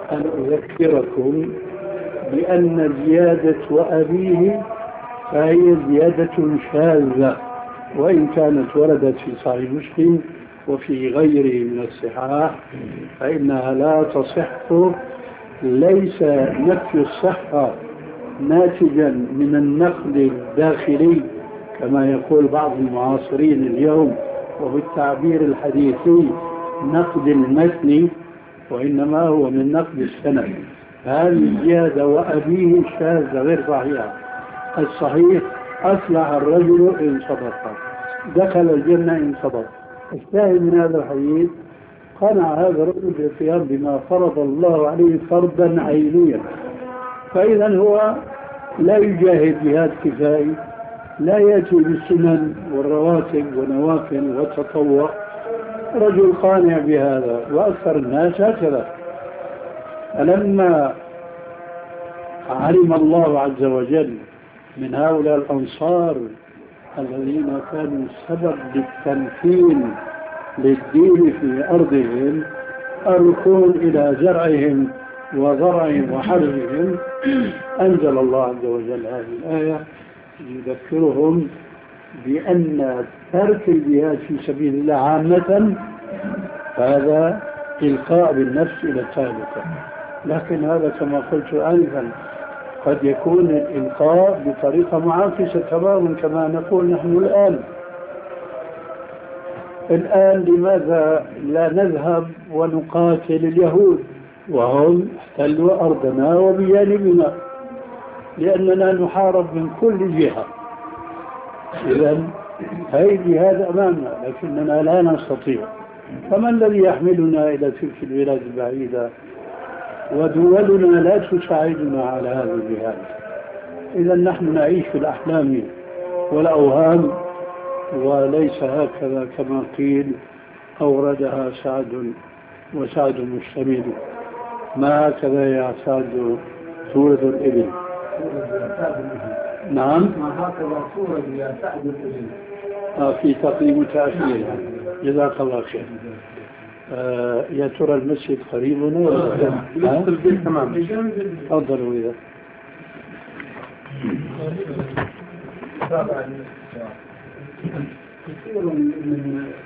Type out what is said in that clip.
أن أذكركم بأن زيادة وأبيه فهي زيادة شاذة، وإن كانت وردت في صحيح مسلم وفي غيره من الصحاح فإنها لا تصح. ليس نفي الصحة ناتجا من النقد الداخلي كما يقول بعض المعاصرين اليوم وبالتعبير الحديثي نقد المتن، وإنما هو من نقد السند. هذه الزيادة وأبيه شاذة غير صحيحة. الصحيح أصلح الرجل إن صدق، دخل الجنة إن صدق. الشاهد من هذا الحديث قنع هذا الرجل بالقيام بما فرض الله عليه فرضا عينيا، فإذا هو لا يجاهد جهاد كفائي، لا يأتي بالسنن والرواتب ونوافل والتطوع. رجل قانع بهذا، وأكثر الناس هكذا. فلما علم الله عز وجل من هؤلاء الأنصار الذين كانوا سبب للتمكين للدين في أرضهم، الركون إلى زرعهم وضرعهم وحرثهم، أنزل الله عز وجل هذه الآية يذكرهم بأن ترك الجهاد في سبيل الله عامة هذا إلقاء بالنفس إلى التهلكة. لكن هذا كما قلت آنفا قد يكون الإلقاء بطريقة معاكسة تماما كما نقول نحن الآن لماذا لا نذهب ونقاتل اليهود وهم احتلوا أرضنا وبجانبنا؟ لأننا نحارب من كل جهة. إذن هذه جهاد أمامنا لكننا لا نستطيع. فما الذي يحملنا إلى تلك البلاد البعيدة ودولنا لا تساعدنا على هذا الجهاد؟ إذن نحن نعيش في الأحلام والأوهام، وليس هكذا كما قيل أوردها سعد وسعد مشتمل. ما هكذا يا سعد تورد الإبل؟ نعم، ما هكذا تورد يا سعد الإبل. في تقييم تأخير. جزاك الله خير. يا ترى المسجد قريب هنا ولا تمام؟ تفضلوا إذا كثير من